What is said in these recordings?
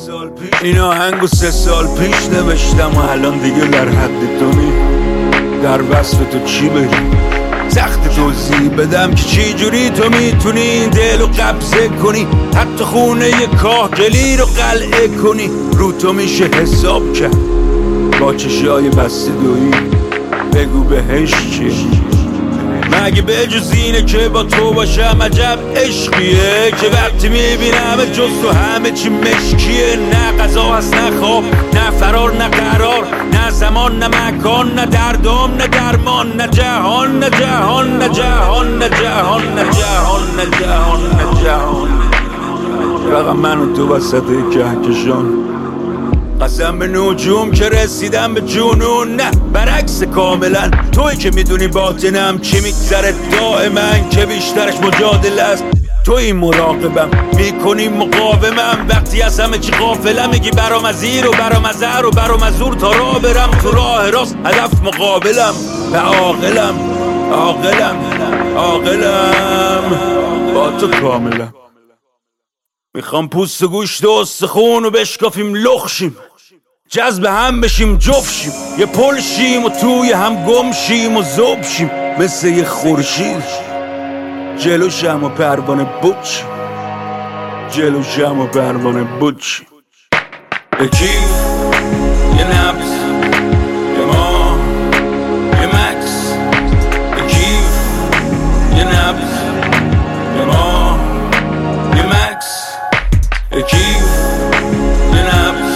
این آهنگو 3 سال پیش نوشتم و الان دیگه در حد تو نی. در وصف تو چی بگم، سخت توضیح بدم که چی جوری تو میتونی این دل رو قبضه کنی، حتی خونه یه کاهگلی رو قلعه کنی. رو تو میشه حساب کرد با چشای بسته دویی، بگو بهش چی؟ مگه به جز اینه که با تو باشم عجب عشقیه که وقتی میبینم جز تو همه چی مشکیه. نه غذا هست نه خواب نه فرار نه قرار، نه زمان نه مکان نه دردام نه درمان، نه جهان نه جهان نه جهان نه جهان نه جهان نه جهان نه جهان. فقط من و تو وسط کهکشان، قسم به نجوم که رسیدم به جنون. نه برعکس کاملا، توی که میدونی باطنم چی میگذره دائما، که بیشترش مجادله است. توی مراقبم میکنی مقاومم، وقتی از همه چی غافلم میگی برام از این و برام از هر و برام از اون تا راه برم تو راه راست، هدف مقابلم و عاقلم عاقلم عاقلم با تو کاملم. میخوام پوست و گوشت و استخون و بشکافیم لخشیم، جذب هم بشیم جفشیم، یه پل شیم و توی هم گم شیم و ذوب شیم، مثل یه خورشید جلوشم و پروانه بود شیم، جلوشم و پروانه بود شیم. یکی یه نبض یه ما یه مکس، یکی یه نبض یه ما یه مکس، یکی یه نبض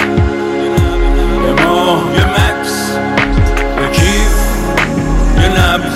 یه ما یه مکس، یکی یه نبض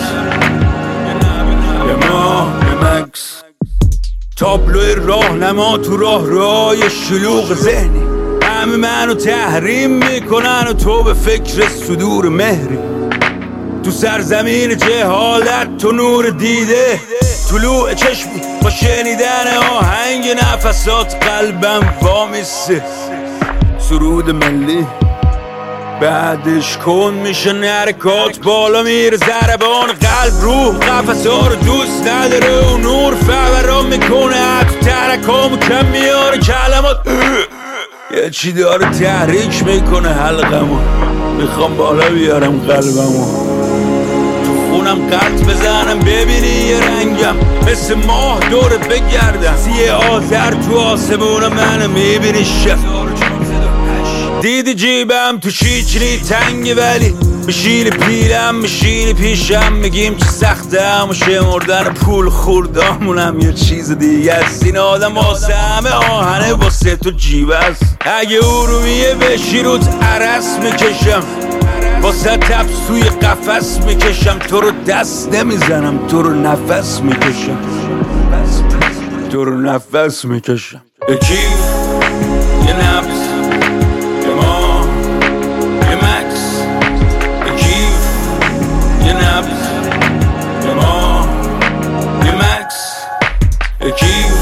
یه ما یه مکس. تابلوی راهنما تو راه شلوغ ذهنی، همه منو تحریم میکنن و تو به فکر صدور مهری. تو سرزمین جهالت تو نور دیده، طلوع چشمی با شنیدن آهنگ نفسات قلبم وامیسته. سرود ملی بعدش کن میشه حرکات بالا میره، ضربان قلب روح قفسا رو دوست نداره و نور فوران میکنه حتی ترکامو کم میاره کلمات یه چی داره تحریک میکنه حلقمو، میخوام بالا بیارم قلبمو، تو خونم قلط بزنم ببینی یه رنگم مثل ماه دور بگردم، سی آذر تو آسمون منو میبینی شب، دیدی جیبم تو شیچنی تنگه ولی میشینی پیلم میشینی پیشم، میگیم چه سختم و شمردن پول خوردامونم یه چیز دیگه است. این آدم واسه همه آهنه واسه تو جیب است، اگه ارومیه بشی روت عرس میکشم، واسه تبس توی قفس میکشم، تو رو دست نمیزنم تو رو نفس میکشم، تو رو نفس میکشم. یکی یه نبض یه ما یه مکس، یکی یه نبض یه ما یه مکس، یکی